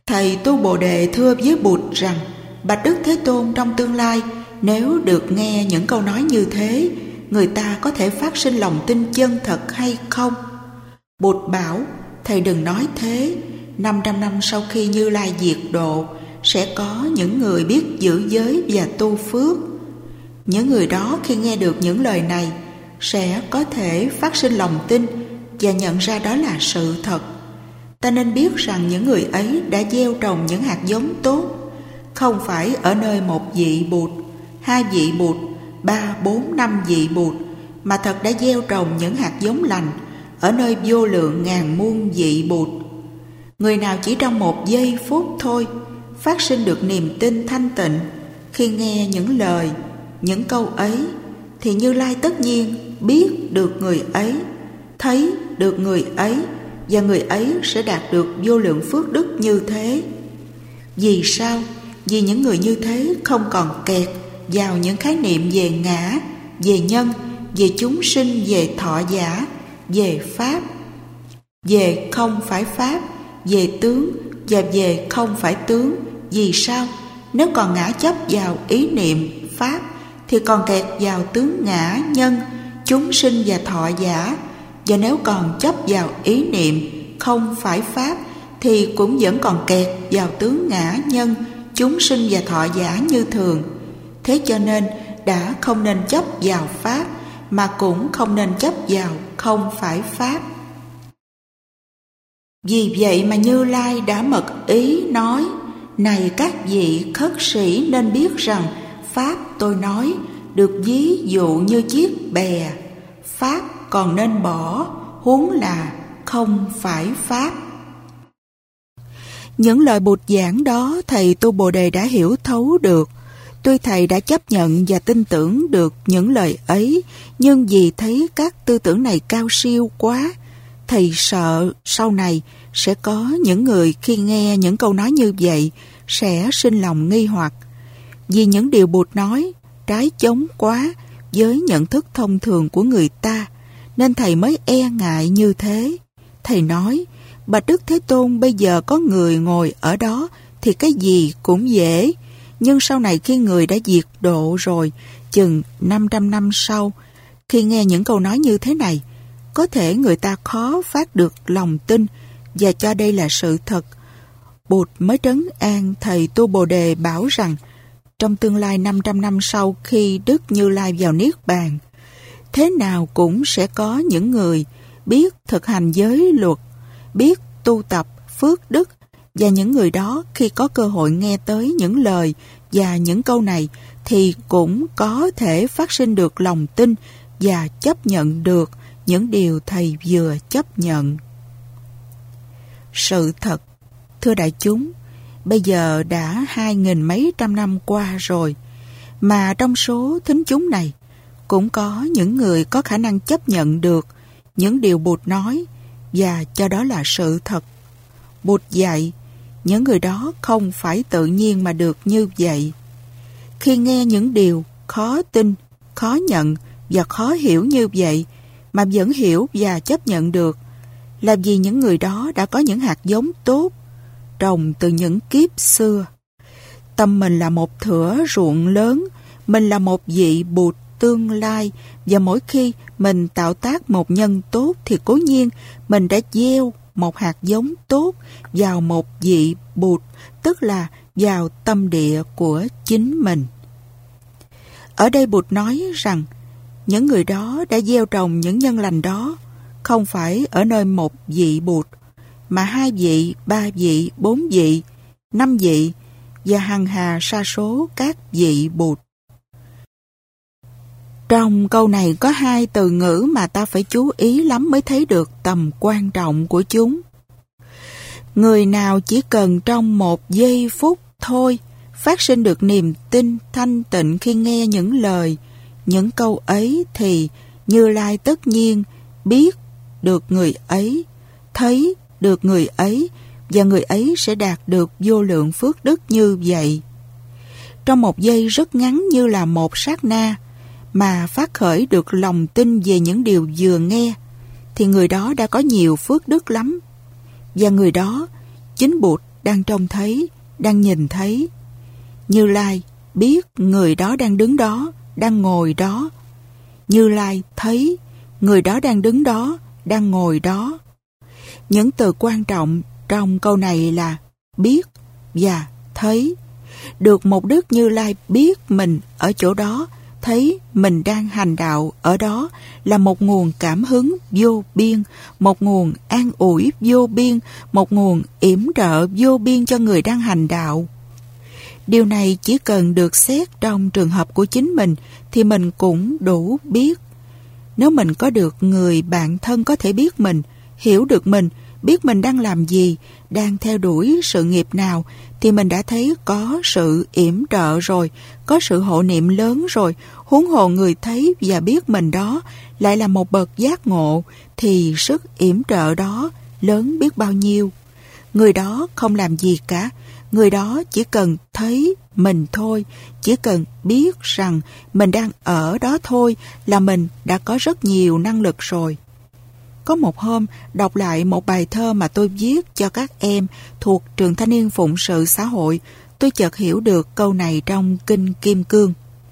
Thầy Tu Bồ Đề thưa với Bụt rằng: Bạch Đức Thế Tôn, trong tương lai, nếu được nghe những câu nói như thế, người ta có thể phát sinh lòng tin chân thật hay không? Bụt bảo: Thầy đừng nói thế. 500 năm sau khi Như Lai diệt độ, sẽ có những người biết giữ giới và tu phước. Những người đó khi nghe được những lời này sẽ có thể phát sinh lòng tin và nhận ra đó là sự thật. Ta nên biết rằng những người ấy đã gieo trồng những hạt giống tốt, không phải ở nơi một vị Bụt, 2 vị Bụt, 3, 4, 5 vị Bụt, mà thật đã gieo trồng những hạt giống lành ở nơi vô lượng ngàn muôn vị Bụt. Người nào chỉ trong một giây phút thôi phát sinh được niềm tin thanh tịnh khi nghe những lời, những câu ấy, thì Như Lai tất nhiên biết được người ấy, thấy được người ấy, và người ấy sẽ đạt được vô lượng phước đức như thế. Vì sao? Vì những người như thế không còn kẹt vào những khái niệm về ngã, về nhân, về chúng sinh, về thọ giả, về pháp, về không phải pháp, về tướng và về không phải tướng. Vì sao? Nếu còn ngã chấp vào ý niệm pháp thì còn kẹt vào tướng ngã, nhân, chúng sinh và thọ giả. Và nếu còn chấp vào ý niệm không phải pháp thì cũng vẫn còn kẹt vào tướng ngã, nhân, chúng sinh và thọ giả như thường. Thế cho nên đã không nên chấp vào pháp, mà cũng không nên chấp vào không phải pháp. Vì vậy mà Như Lai đã mật ý nói: Này các vị khất sĩ nên biết rằng pháp tôi nói được ví dụ như chiếc bè, pháp còn nên bỏ, huống là không phải pháp. Những lời Bụt giảng đó thầy Tu Bồ Đề đã hiểu thấu được. Tuy thầy đã chấp nhận và tin tưởng được những lời ấy, nhưng vì thấy các tư tưởng này cao siêu quá, thầy sợ sau này sẽ có những người khi nghe những câu nói như vậy sẽ sinh lòng nghi hoặc. Vì những điều Bụt nói trái chống quá với nhận thức thông thường của người ta, nên thầy mới e ngại như thế. Thầy nói: Bạch Đức Thế Tôn, bây giờ có người ngồi ở đó thì cái gì cũng dễ, nhưng sau này khi người đã diệt độ rồi, chừng 500 năm sau, khi nghe những câu nói như thế này, có thể người ta khó phát được lòng tin và cho đây là sự thật. Bụt mới trấn an thầy Tu Bồ Đề bảo rằng trong tương lai 500 năm sau khi Đức Như Lai vào Niết Bàn, thế nào cũng sẽ có những người biết thực hành giới luật, biết tu tập phước đức, và những người đó khi có cơ hội nghe tới những lời và những câu này thì cũng có thể phát sinh được lòng tin và chấp nhận được những điều thầy vừa chấp nhận. Sự thật, thưa đại chúng, bây giờ đã 2000 mấy trăm năm qua rồi, mà trong số thính chúng này cũng có những người có khả năng chấp nhận được những điều Bụt nói và cho đó là sự thật. Bụt dạy những người đó không phải tự nhiên mà được như vậy. Khi nghe những điều khó tin, khó nhận và khó hiểu như vậy mà vẫn hiểu và chấp nhận được, là vì những người đó đã có những hạt giống tốt trồng từ những kiếp xưa. Tâm mình là một thửa ruộng lớn, mình là một vị Bụt tương lai, và mỗi khi mình tạo tác một nhân tốt thì cố nhiên mình đã gieo một hạt giống tốt vào một vị Bụt, tức là vào tâm địa của chính mình. Ở đây Bụt nói rằng những người đó đã gieo trồng những nhân lành đó không phải ở nơi một vị Bụt, mà 2 vị, 3 vị, 4 vị, 5 vị và hằng hà sa số các vị Bụt. Trong câu này có 2 từ ngữ mà ta phải chú ý lắm mới thấy được tầm quan trọng của chúng. Người nào chỉ cần trong một giây phút thôi phát sinh được niềm tin thanh tịnh khi nghe những lời, những câu ấy thì Như Lai tất nhiên biết được người ấy, thấy được người ấy, và người ấy sẽ đạt được vô lượng phước đức như vậy. Trong một giây rất ngắn như là một sát na mà phát khởi được lòng tin về những điều vừa nghe, thì người đó đã có nhiều phước đức lắm. Và người đó, chính Bụt đang trông thấy, đang nhìn thấy. Như Lai biết người đó đang đứng đó, đang ngồi đó. Như Lai thấy người đó đang đứng đó, đang ngồi đó. Những từ quan trọng trong câu này là biết và thấy. Được một Đức Như Lai biết mình ở chỗ đó, thấy mình đang hành đạo ở đó là một nguồn cảm hứng vô biên, một nguồn an ủi vô biên, một nguồn yểm trợ vô biên cho người đang hành đạo. Điều này chỉ cần được xét trong trường hợp của chính mình thì mình cũng đủ biết. Nếu mình có được người bạn thân có thể biết mình, hiểu được mình, biết mình đang làm gì, đang theo đuổi sự nghiệp nào, thì mình đã thấy có sự yểm trợ rồi, có sự hộ niệm lớn rồi. Huống hồ người thấy và biết mình đó lại là một bậc giác ngộ, thì sức yểm trợ đó lớn biết bao nhiêu. Người đó không làm gì cả, người đó chỉ cần thấy mình thôi, chỉ cần biết rằng mình đang ở đó thôi là mình đã có rất nhiều năng lực rồi. Có một hôm, đọc lại một bài thơ mà tôi viết cho các em thuộc trường Thanh niên Phụng sự Xã hội, tôi chợt hiểu được câu này trong Kinh Kim Cương.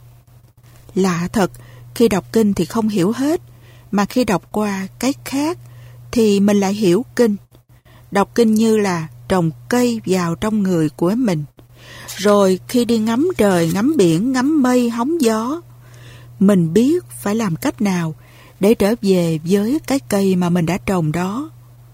Lạ thật, khi đọc kinh thì không hiểu hết, mà khi đọc qua cái khác thì mình lại hiểu kinh. Đọc kinh như là trồng cây vào trong người của mình. Rồi khi đi ngắm trời, ngắm biển, ngắm mây, hóng gió, mình biết phải làm cách nào để trở về với cái cây mà mình đã trồng đó.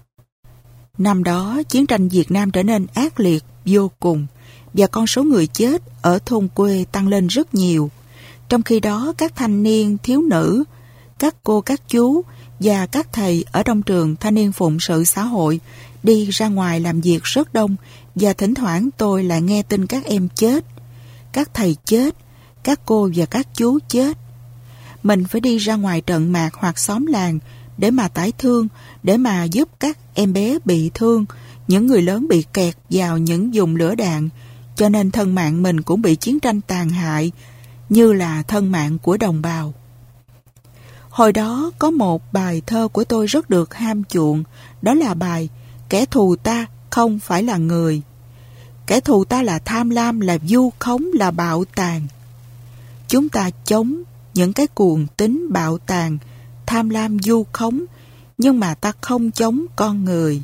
Năm đó, chiến tranh Việt Nam trở nên ác liệt vô cùng và con số người chết ở thôn quê tăng lên rất nhiều. Trong khi đó, các thanh niên, thiếu nữ, các cô, các chú và các thầy ở trong trường Thanh niên Phụng sự Xã hội đi ra ngoài làm việc rất đông, và thỉnh thoảng tôi lại nghe tin các em chết, các thầy chết, các cô và các chú chết. Mình phải đi ra ngoài trận mạc hoặc xóm làng để mà tải thương, để mà giúp các em bé bị thương, những người lớn bị kẹt vào những vùng lửa đạn, cho nên thân mạng mình cũng bị chiến tranh tàn hại như là thân mạng của đồng bào. Hồi đó có một bài thơ của tôi rất được ham chuộng, đó là bài Kẻ thù ta không phải là người. Kẻ thù ta là tham lam, là vu khống, là bạo tàn. Chúng ta chống những cái cuồng tín bạo tàn, tham lam vu khống, nhưng mà ta không chống con người.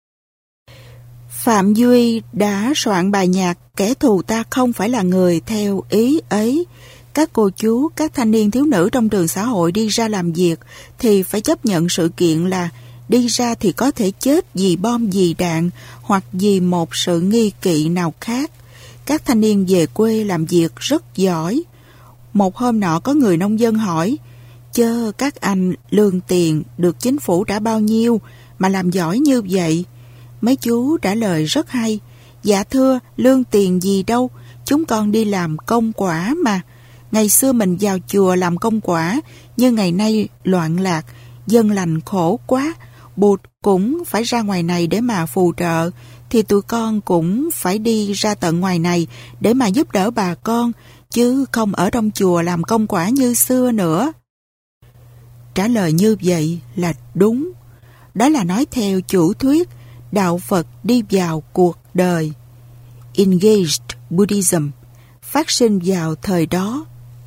Phạm Duy đã soạn bài nhạc Kẻ thù ta không phải là người theo ý ấy. Các cô chú, các thanh niên thiếu nữ trong trường xã hội đi ra làm việc thì phải chấp nhận sự kiện là đi ra thì có thể chết vì bom, vì đạn hoặc vì một sự nghi kỵ nào khác. Các thanh niên về quê làm việc rất giỏi. Một hôm nọ có người nông dân hỏi: "Chơ, các anh lương tiền được chính phủ trả bao nhiêu mà làm giỏi như vậy?" Mấy chú trả lời rất hay: "Dạ thưa, lương tiền gì đâu, chúng con đi làm công quả mà. Ngày xưa mình vào chùa làm công quả, nhưng ngày nay loạn lạc, dân lành khổ quá. Bụt cũng phải ra ngoài này để mà phù trợ, thì tụi con cũng phải đi ra tận ngoài này để mà giúp đỡ bà con, chứ không ở trong chùa làm công quả như xưa nữa." Trả lời như vậy là đúng. Đó là nói theo chủ thuyết đạo Phật đi vào cuộc đời. Engaged Buddhism phát sinh vào thời đó.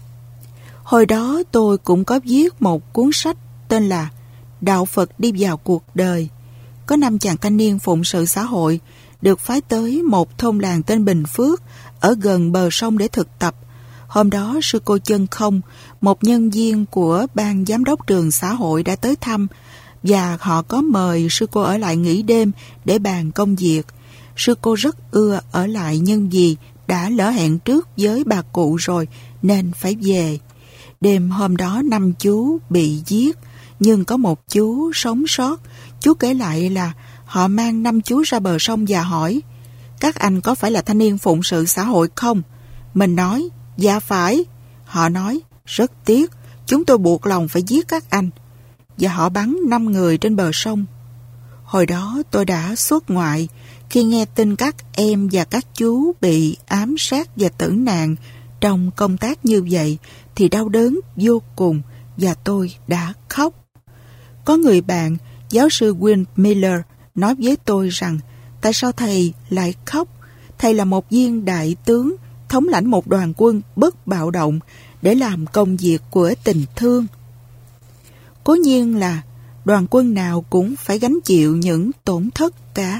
Hồi đó tôi cũng có viết một cuốn sách tên là Đạo Phật đi vào cuộc đời. Có 5 chàng thanh niên phụng sự xã hội được phái tới một thôn làng tên Bình Phước ở gần bờ sông để thực tập. Hôm đó sư cô Chân Không, một nhân viên của ban giám đốc trường xã hội đã tới thăm, và họ có mời sư cô ở lại nghỉ đêm để bàn công việc. Sư cô rất ưa ở lại, nhưng vì đã lỡ hẹn trước với bà cụ rồi nên phải về. Đêm hôm đó 5 chú bị giết, nhưng có một chú sống sót. Chú kể lại là họ mang 5 chú ra bờ sông và hỏi: "Các anh có phải là thanh niên phụng sự xã hội không?" Mình nói: "Dạ phải." Họ nói: "Rất tiếc, chúng tôi buộc lòng phải giết các anh." Và họ bắn 5 người trên bờ sông. Hồi đó tôi đã xuất ngoại. Khi nghe tin các em và các chú bị ám sát và tử nạn trong công tác như vậy thì đau đớn vô cùng, và tôi đã khóc. Có người bạn, giáo sư Will Miller, nói với tôi rằng Tại sao thầy lại khóc? Thầy là một viên đại tướng, thống lãnh một đoàn quân bất bạo động để làm công việc của tình thương. Cố nhiên là đoàn quân nào cũng phải gánh chịu những tổn thất cả.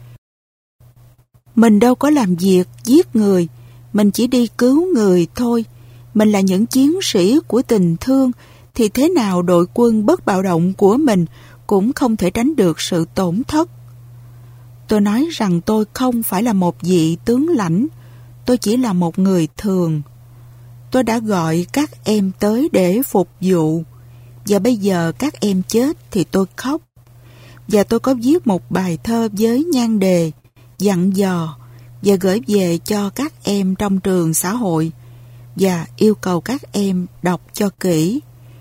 Mình đâu có làm việc giết người, mình chỉ đi cứu người thôi. Mình là những chiến sĩ của tình thương, thì thế nào đội quân bất bạo động của mình cũng không thể tránh được sự tổn thất. Tôi nói rằng tôi không phải là một vị tướng lãnh, tôi chỉ là một người thường. Tôi đã gọi các em tới để phục vụ, và bây giờ các em chết thì tôi khóc. Và tôi có viết một bài thơ với nhan đề dặn dò và gửi về cho các em trong trường xã hội, và yêu cầu các em đọc cho kỹ.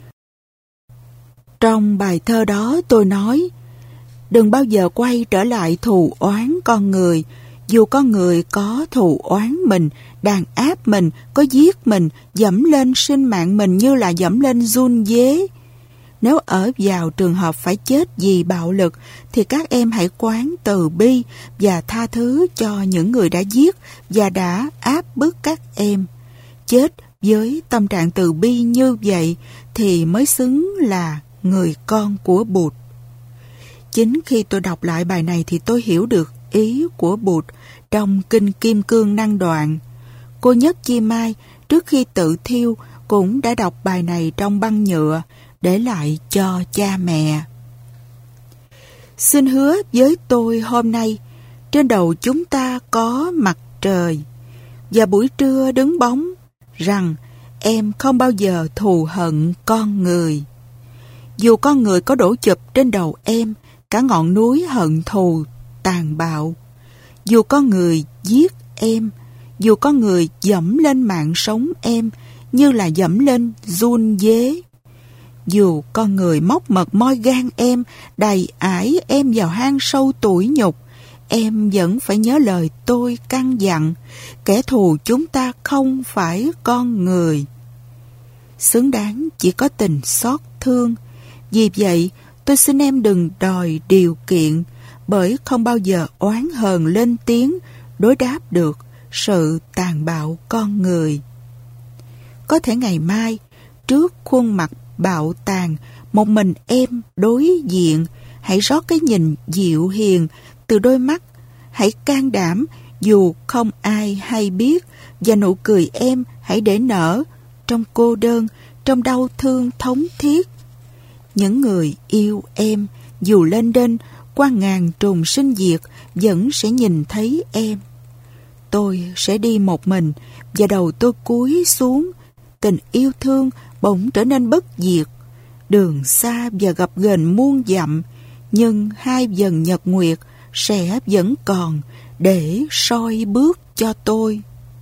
Trong bài thơ đó tôi nói, đừng bao giờ quay trở lại thù oán con người, dù con người có thù oán mình, đàn áp mình, có giết mình, dẫm lên sinh mạng mình như là dẫm lên giun dế. Nếu ở vào trường hợp phải chết vì bạo lực, thì các em hãy quán từ bi và tha thứ cho những người đã giết và đã áp bức các em. Chết với tâm trạng từ bi như vậy thì mới xứng là người con của Bụt. Chính khi tôi đọc lại bài này thì tôi hiểu được ý của Bụt trong Kinh Kim Cương Năng Đoạn. Cô Nhất Chi Mai trước khi tự thiêu cũng đã đọc bài này trong băng nhựa để lại cho cha mẹ. Xin hứa với tôi hôm nay, trên đầu chúng ta có mặt trời, và buổi trưa đứng bóng, rằng em không bao giờ thù hận con người. Dù con người có đổ chụp trên đầu em cả ngọn núi hận thù tàn bạo, dù con người giết em, dù con người dẫm lên mạng sống em như là dẫm lên giun dế, dù con người móc mật moi gan em, đầy ải em vào hang sâu tủi nhục, em vẫn phải nhớ lời tôi căn dặn, kẻ thù chúng ta không phải con người. Xứng đáng chỉ có tình xót thương. Vì vậy, tôi xin em đừng đòi điều kiện, bởi không bao giờ oán hờn lên tiếng đối đáp được sự tàn bạo con người. Có thể ngày mai, trước khuôn mặt bạo tàn, một mình em đối diện, hãy rót cái nhìn dịu hiền từ đôi mắt, hãy can đảm dù không ai hay biết, và nụ cười em hãy để nở trong cô đơn, trong đau thương thống thiết. Những người yêu em dù lên đên qua ngàn trùng sinh diệt vẫn sẽ nhìn thấy em. Tôi sẽ đi một mình, và đầu tôi cúi xuống. Tình yêu thương bỗng trở nên bất diệt. Đường xa và gập ghềnh muôn dặm, nhưng hai vầng nhật nguyệt sẽ vẫn còn để soi bước cho tôi.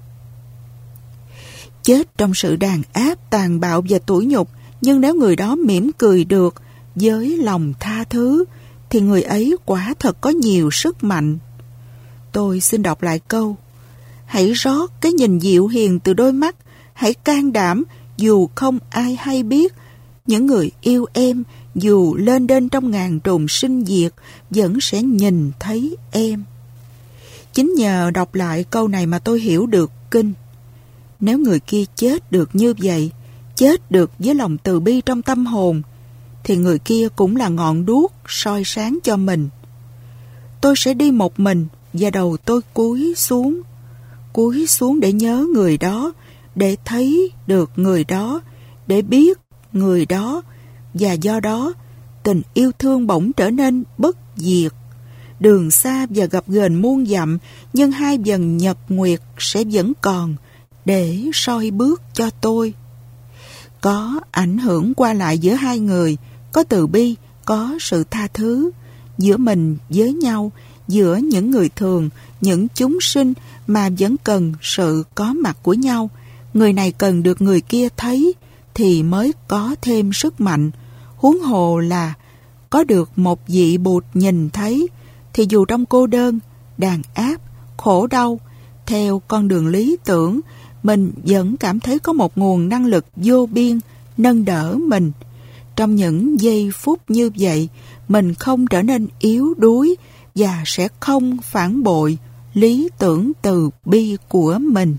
Chết trong sự đàn áp, tàn bạo và tủi nhục, nhưng nếu người đó mỉm cười được với lòng tha thứ, thì người ấy quả thật có nhiều sức mạnh. Tôi xin đọc lại câu: hãy rót cái nhìn dịu hiền từ đôi mắt, hãy can đảm dù không ai hay biết. Những người yêu em dù lên đên trong ngàn trùng sinh diệt vẫn sẽ nhìn thấy em. Chính nhờ đọc lại câu này mà tôi hiểu được kinh. Nếu người kia chết được như vậy, chết được với lòng từ bi trong tâm hồn, thì người kia cũng là ngọn đuốc soi sáng cho mình. Tôi sẽ đi một mình, và đầu tôi cúi xuống để nhớ người đó, để thấy được người đó, để biết người đó, và do đó tình yêu thương bỗng trở nên bất diệt. Đường xa và gập ghềnh muôn dặm, nhưng hai vầng nhật nguyệt sẽ vẫn còn để soi bước cho tôi. Có ảnh hưởng qua lại giữa hai người, có từ bi, có sự tha thứ, giữa mình với nhau, giữa những người thường, những chúng sinh mà vẫn cần sự có mặt của nhau. Người này cần được người kia thấy thì mới có thêm sức mạnh. Huống hồ là có được một vị Bụt nhìn thấy, thì dù trong cô đơn, đàn áp, khổ đau, theo con đường lý tưởng, mình vẫn cảm thấy có một nguồn năng lực vô biên nâng đỡ mình. Trong những giây phút như vậy, mình không trở nên yếu đuối và sẽ không phản bội lý tưởng từ bi của mình.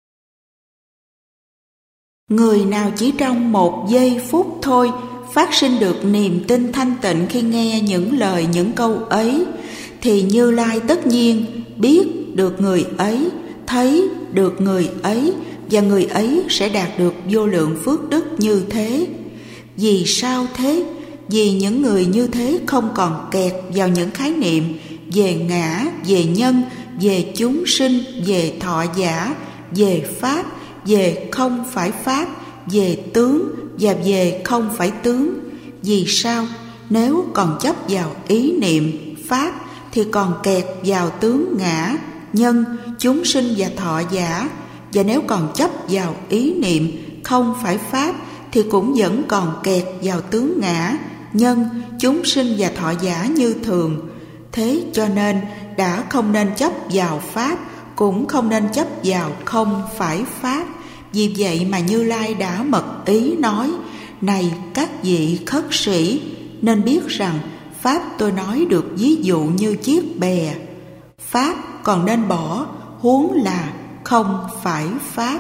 Người nào chỉ trong 1 giây phút thôi phát sinh được niềm tin thanh tịnh khi nghe những lời, những câu ấy, thì Như Lai tất nhiên biết được người ấy, thấy được người ấy, và người ấy sẽ đạt được vô lượng phước đức như thế. Vì sao thế? Vì những người như thế không còn kẹt vào những khái niệm về ngã, về nhân, về chúng sinh, về thọ giả, về pháp, về không phải pháp, về tướng và về không phải tướng. Vì sao? Nếu còn chấp vào ý niệm pháp thì còn kẹt vào tướng ngã, nhân, chúng sinh và thọ giả. Và nếu còn chấp vào ý niệm không phải pháp thì cũng vẫn còn kẹt vào tướng ngã, nhân, chúng sinh và thọ giả như thường. Thế cho nên đã không nên chấp vào pháp, cũng không nên chấp vào không phải pháp. Vì vậy mà Như Lai đã mật ý nói: này các vị khất sĩ, nên biết rằng pháp tôi nói được ví dụ như chiếc bè. Pháp còn nên bỏ, huống là không phải pháp.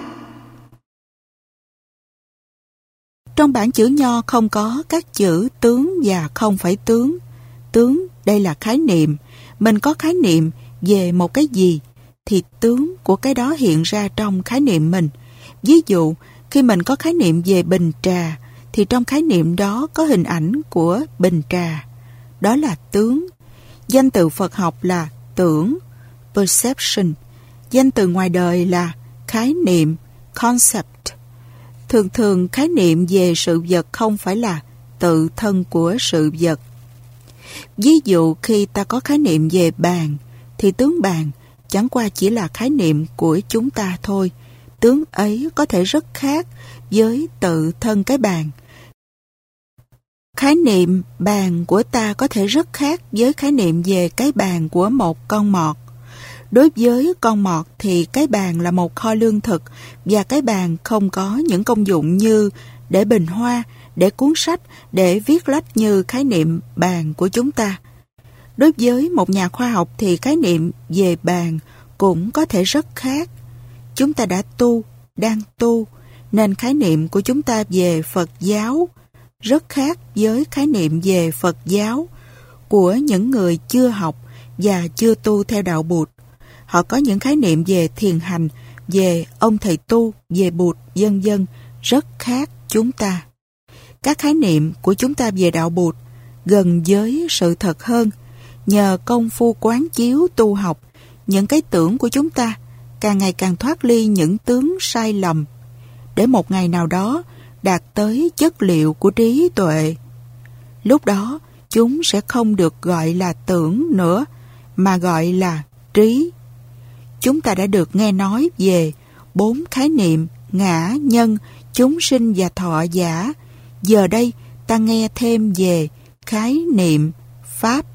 Trong bản chữ Nho không có các chữ tướng và không phải tướng. Tướng đây là khái niệm. Mình có khái niệm về một cái gì thì tướng của cái đó hiện ra trong khái niệm mình. Ví dụ, khi mình có khái niệm về bình trà thì trong khái niệm đó có hình ảnh của bình trà. Đó là tướng. Danh từ Phật học là tưởng, perception. Danh từ ngoài đời là khái niệm, concept. Thường thường khái niệm về sự vật không phải là tự thân của sự vật. Ví dụ khi ta có khái niệm về bàn thì tướng bàn chẳng qua chỉ là khái niệm của chúng ta thôi. Tướng ấy có thể rất khác với tự thân cái bàn. Khái niệm bàn của ta có thể rất khác với khái niệm về cái bàn của một con mọt. Đối với con mọt thì cái bàn là một kho lương thực và cái bàn không có những công dụng như để bình hoa, để cuốn sách, để viết lách như khái niệm bàn của chúng ta. Đối với một nhà khoa học thì khái niệm về bàn cũng có thể rất khác. Chúng ta đã tu, đang tu, nên khái niệm của chúng ta về Phật giáo rất khác với khái niệm về Phật giáo của những người chưa học và chưa tu theo đạo Bụt. Họ có những khái niệm về thiền hành, về ông thầy tu, về Bụt, vân vân, rất khác chúng ta. Các khái niệm của chúng ta về đạo Bụt gần với sự thật hơn. Nhờ công phu quán chiếu tu học, những cái tưởng của chúng ta càng ngày càng thoát ly những tướng sai lầm, để một ngày nào đó đạt tới chất liệu của trí tuệ. Lúc đó, chúng sẽ không được gọi là tưởng nữa, mà gọi là trí. Chúng ta đã được nghe nói về 4 khái niệm ngã, nhân, chúng sinh và thọ giả. Giờ đây, ta nghe thêm về khái niệm pháp.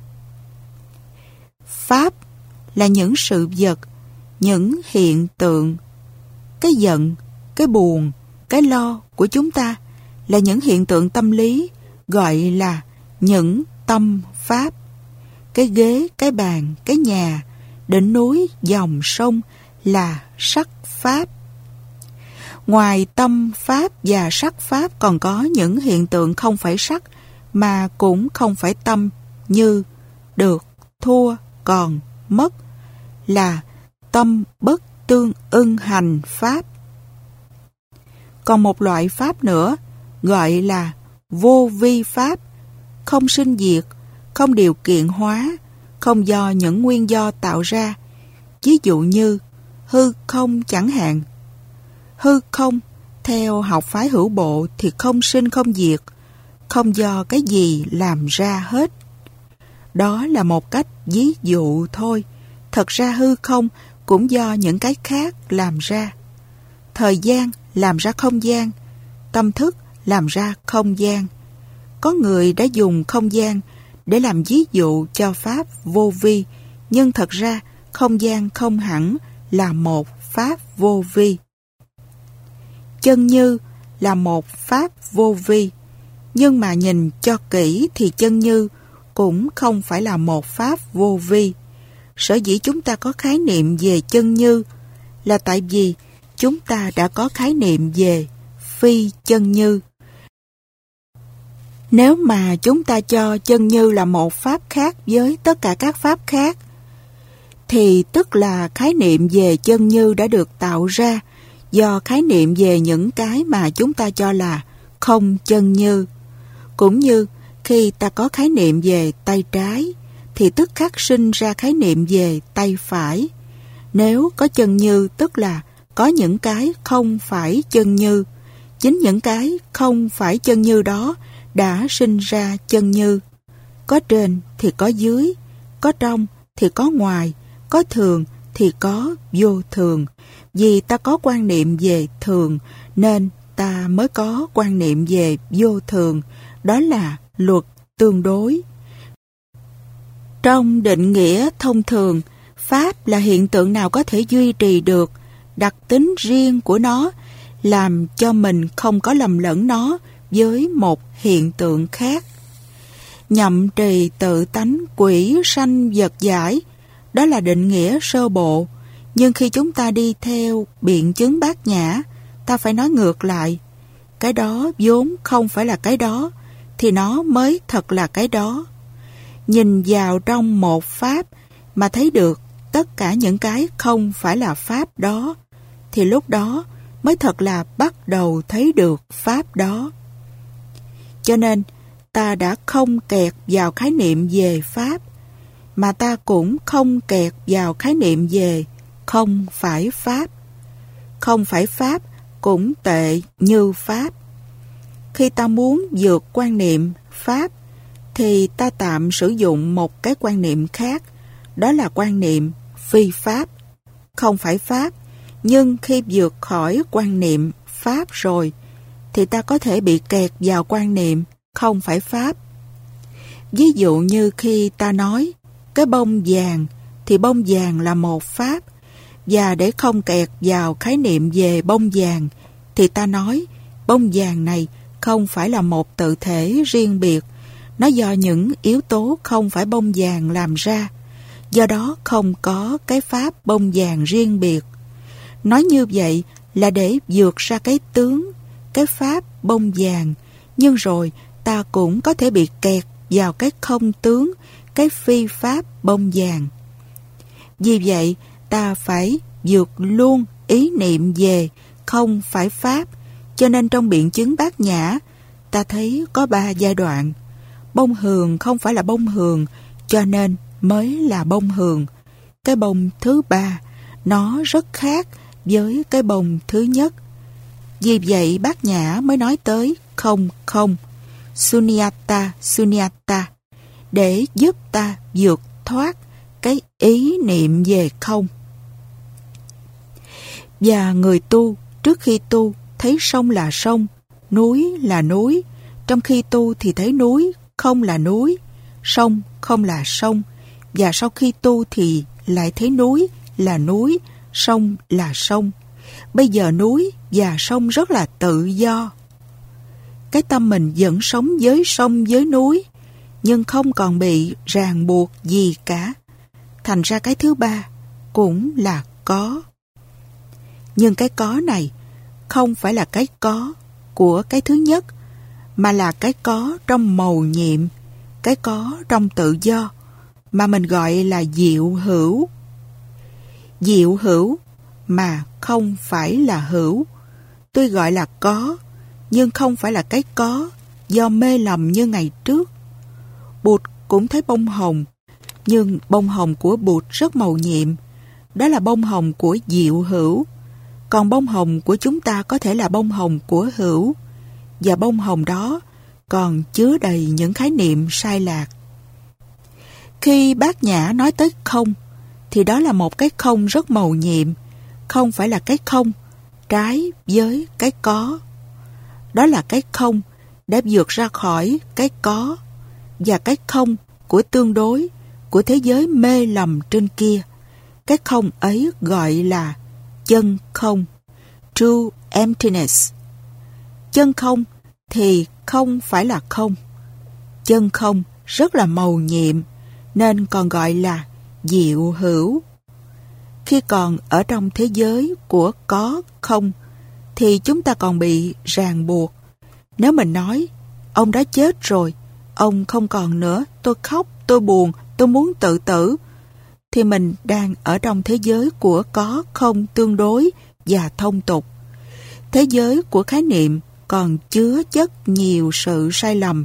Pháp là những sự vật, những hiện tượng. Cái giận, cái buồn, cái lo của chúng ta là những hiện tượng tâm lý, gọi là những tâm pháp. Cái ghế, cái bàn, cái nhà, đỉnh núi, dòng sông là sắc pháp. Ngoài tâm pháp và sắc pháp còn có những hiện tượng không phải sắc mà cũng không phải tâm, như được, thua, còn, mất, là tâm bất tương ưng hành pháp. Còn một loại pháp nữa gọi là vô vi pháp, không sinh diệt, không điều kiện hóa, không do những nguyên do tạo ra. Ví dụ như hư không chẳng hạn. Hư không theo học phái hữu bộ thì không sinh không diệt, không do cái gì làm ra hết. Đó là một cách ví dụ thôi. Thật ra hư không cũng do những cái khác làm ra. Thời gian làm ra không gian, tâm thức làm ra không gian. Có người đã dùng không gian để làm ví dụ cho pháp vô vi, nhưng thật ra không gian không hẳn là một pháp vô vi. Chân như là một pháp vô vi, nhưng mà nhìn cho kỹ thì chân như cũng không phải là một pháp vô vi. Sở dĩ chúng ta có khái niệm về chân như là tại vì chúng ta đã có khái niệm về phi chân như. Nếu mà chúng ta cho chân như là một pháp khác với tất cả các pháp khác, thì tức là khái niệm về chân như đã được tạo ra do khái niệm về những cái mà chúng ta cho là không chân như. Cũng như khi ta có khái niệm về tay trái, thì tức khắc sinh ra khái niệm về tay phải. Nếu có chân như tức là có những cái không phải chân như. Chính những cái không phải chân như đó đã sinh ra chân như. Có trên thì có dưới, có trong thì có ngoài, có thường thì có vô thường. Vì ta có quan niệm về thường nên ta mới có quan niệm về vô thường. Đó là luật tương đối. Trong định nghĩa thông thường, pháp là hiện tượng nào có thể duy trì được đặc tính riêng của nó, làm cho mình không có lầm lẫn nó với một hiện tượng khác. Nhậm trì tự tánh quỷ sanh vật giải, đó là định nghĩa sơ bộ. Nhưng khi chúng ta đi theo biện chứng bát nhã, ta phải nói ngược lại. Cái đó vốn không phải là cái đó, thì nó mới thật là cái đó. Nhìn vào trong một pháp mà thấy được tất cả những cái không phải là pháp đó, thì lúc đó mới thật là bắt đầu thấy được pháp đó. Cho nên ta đã không kẹt vào khái niệm về pháp, mà ta cũng không kẹt vào khái niệm về không phải pháp. Không phải pháp cũng tệ như pháp. Khi ta muốn vượt quan niệm pháp, thì ta tạm sử dụng một cái quan niệm khác, đó là quan niệm phi pháp, không phải pháp. Nhưng khi vượt khỏi quan niệm pháp rồi, thì ta có thể bị kẹt vào quan niệm không phải pháp. Ví dụ như khi ta nói cái bông vàng, thì bông vàng là một pháp. Và để không kẹt vào khái niệm về bông vàng, thì ta nói bông vàng này không phải là một tự thể riêng biệt. Nó do những yếu tố không phải bông vàng làm ra. Do đó không có cái pháp bông vàng riêng biệt. Nói như vậy là để vượt ra cái tướng, cái pháp bông vàng. Nhưng rồi ta cũng có thể bị kẹt vào cái không tướng, cái phi pháp bông vàng. Vì vậy ta phải vượt luôn ý niệm về không phải pháp. Cho nên trong biện chứng bát nhã, ta thấy có 3 giai đoạn. Bông hường không phải là bông hường, cho nên mới là bông hường. Cái bông thứ 3, nó rất khác với cái bông thứ nhất. Vì vậy bát nhã mới nói tới không không, sunyata sunyata, để giúp ta vượt thoát cái ý niệm về không. Và người tu trước khi tu thấy sông là sông, núi là núi. Trong khi tu thì thấy núi không là núi, sông không là sông. Và sau khi tu thì lại thấy núi là núi, sông là sông. Bây giờ núi và sông rất là tự do. Cái tâm mình vẫn sống với sông với núi, nhưng không còn bị ràng buộc gì cả. Thành ra cái thứ 3 cũng là có. Nhưng cái có này không phải là cái có của cái thứ nhất, mà là cái có trong mầu nhiệm, cái có trong tự do, mà mình gọi là diệu hữu. Diệu hữu mà không phải là hữu. Tuy gọi là có, nhưng không phải là cái có do mê lầm như ngày trước. Bụt cũng thấy bông hồng, nhưng bông hồng của Bụt rất mầu nhiệm. Đó là bông hồng của diệu hữu. Còn bông hồng của chúng ta có thể là bông hồng của hữu. Và bông hồng đó còn chứa đầy những khái niệm sai lạc. Khi Bát Nhã nói tới không, thì đó là một cái không rất mầu nhiệm. Không phải là cái không trái với cái có. Đó là cái không đã vượt ra khỏi cái có, và cái không của tương đối, của thế giới mê lầm trên kia. Cái không ấy gọi là chân không, true emptiness. Chân không thì không phải là không. Chân không rất là mầu nhiệm, nên còn gọi là diệu hữu. Khi còn ở trong thế giới của có không, thì chúng ta còn bị ràng buộc. Nếu mình nói, ông đã chết rồi, ông không còn nữa, tôi khóc, tôi buồn, tôi muốn tự tử, thì mình đang ở trong thế giới của có không tương đối và thông tục. Thế giới của khái niệm còn chứa chất nhiều sự sai lầm.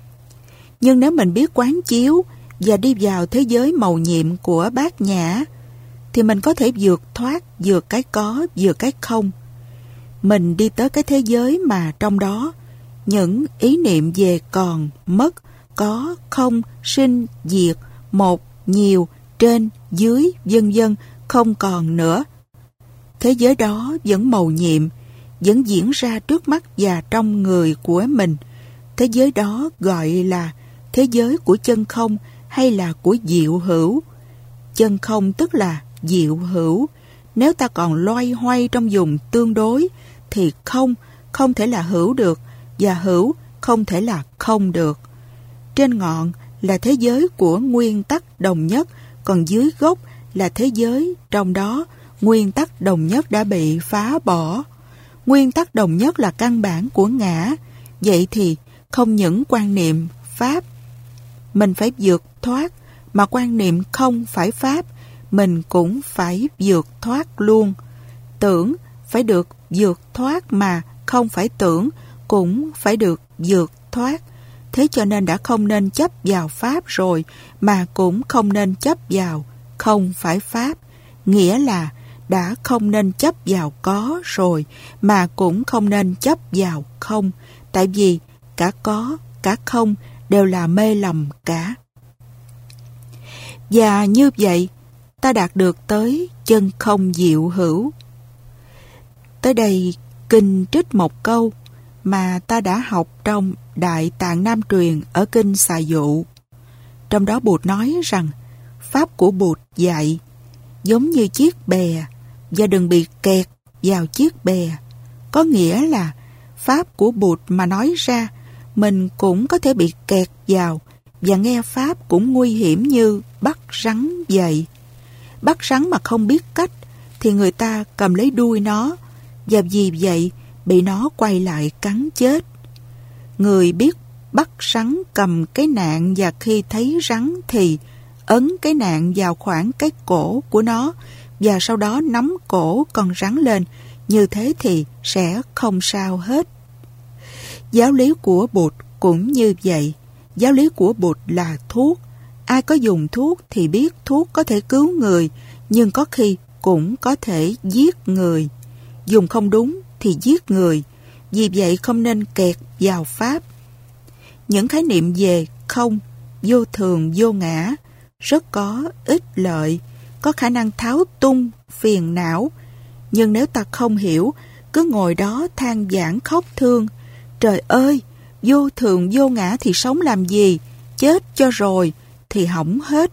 Nhưng nếu mình biết quán chiếu và đi vào thế giới mầu nhiệm của Bát Nhã, thì mình có thể vượt thoát vừa cái có vừa cái không. Mình đi tới cái thế giới mà trong đó những ý niệm về còn, mất, có, không, sinh, diệt, một, nhiều, trên, dưới, vân vân không còn nữa. Thế giới đó vẫn mầu nhiệm, vẫn diễn ra trước mắt và trong người của mình. Thế giới đó gọi là thế giới của chân không hay là của diệu hữu. Chân không tức là diệu hữu. Nếu ta còn loay hoay trong vùng tương đối thì không thể là hữu được, và hữu không thể là không được. Trên ngọn là thế giới của nguyên tắc đồng nhất, còn dưới gốc là thế giới trong đó nguyên tắc đồng nhất đã bị phá bỏ. Nguyên tắc đồng nhất là căn bản của ngã. Vậy thì không những quan niệm pháp mình phải vượt thoát, mà quan niệm không phải pháp mình cũng phải vượt thoát luôn. Tưởng phải được vượt thoát, mà không phải tưởng cũng phải được vượt thoát. Thế cho nên đã không nên chấp vào pháp rồi, mà cũng không nên chấp vào không phải pháp. Nghĩa là đã không nên chấp vào có rồi, mà cũng không nên chấp vào không. Tại vì cả có, cả không đều là mê lầm cả. Và như vậy, ta đạt được tới chân không diệu hữu. Tới đây, kinh trích một câu mà ta đã học trong Đại Tạng Nam Truyền ở kinh Xà Dụ. Trong đó Bụt nói rằng, pháp của Bụt dạy giống như chiếc bè, và đừng bị kẹt vào chiếc bè. Có nghĩa là pháp của Bụt mà nói ra, mình cũng có thể bị kẹt vào, và nghe pháp cũng nguy hiểm như bắt rắn vậy. Bắt rắn mà không biết cách thì người ta cầm lấy đuôi nó, và vì vậy bị nó quay lại cắn chết. Người biết bắt rắn cầm cái nạn, và khi thấy rắn thì ấn cái nạn vào khoảng cái cổ của nó, và sau đó nắm cổ con rắn lên. Như thế thì sẽ không sao hết. Giáo lý của Bụt cũng như vậy. Giáo lý của Bụt là thuốc. Ai có dùng thuốc thì biết thuốc có thể cứu người, nhưng có khi cũng có thể giết người. Dùng không đúng thì giết người. Vì vậy không nên kẹt vào pháp. Những khái niệm về không, vô thường, vô ngã rất có ích lợi, có khả năng tháo tung phiền não. Nhưng nếu ta không hiểu, cứ ngồi đó than vãn khóc thương, trời ơi, vô thường vô ngã thì sống làm gì, chết cho rồi thì hỏng hết.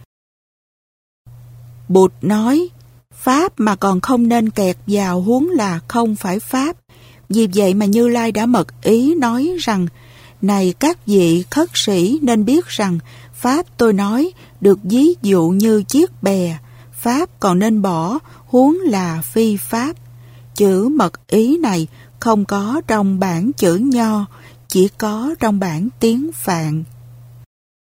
Bụt nói, pháp mà còn không nên kẹt vào huống là không phải pháp. Vì vậy mà Như Lai đã mật ý nói rằng, này các vị khất sĩ nên biết rằng, pháp tôi nói được ví dụ như chiếc bè, pháp còn nên bỏ, huống là phi pháp. Chữ mật ý này không có trong bản chữ Nho, chỉ có trong bản tiếng Phạn.